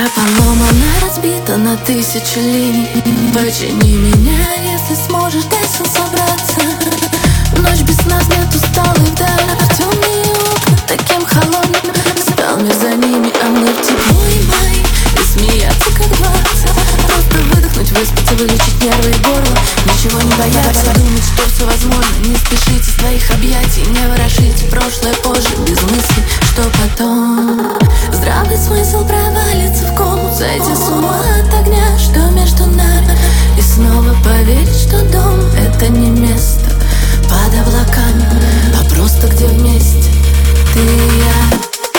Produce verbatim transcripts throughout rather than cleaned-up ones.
Я поломана, разбита на тысячи линий. Почини меня, если сможешь, дай сил собраться. Ночь без нас, нет усталых вдаль. В темные окна, таким холодным стал мир за ними, а мы в тепло и май. И смеяться как двадцать. Просто выдохнуть, выспаться, вылечить нервы и горло. Ничего не бояться, думать, что все возможно. Не спешите с твоих объятий, не ворошите прошлое позже. Без мысли, что потом. Здравый смысл провалится в кому. Сойти с ума от огня, что между нами. И снова поверить, что дом — это не место под облаками, а просто где вместе ты и я.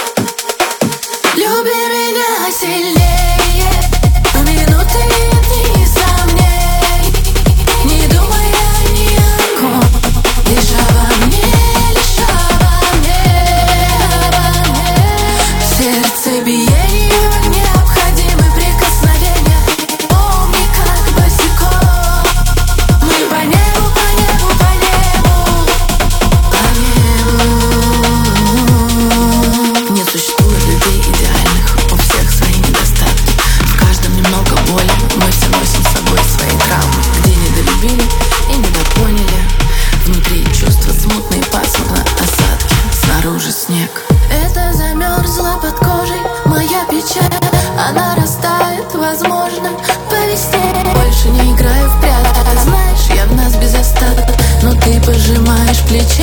Люби меня сильнее, в минуты и дни сомнений, не думая ни о ком, лишь обо мне, лишь обо мне, обо мне. Сердце биение, необходимы прикосновения. Помни, как босиком мы по небу, по небу, по небу, по небу. Не существует людей идеальных, у всех свои недостатки. В каждом немного боли, мы все носим с собой свои травмы. Где недолюбили и недопоняли. Внутри чувства смутные, пасмурно осадки, снаружи снег. Это замерзло под кожей моя печаль. Она растает, возможно, по весне. Больше не играю в прятки. Знаешь, я в нас без остатка, но ты пожимаешь плечи.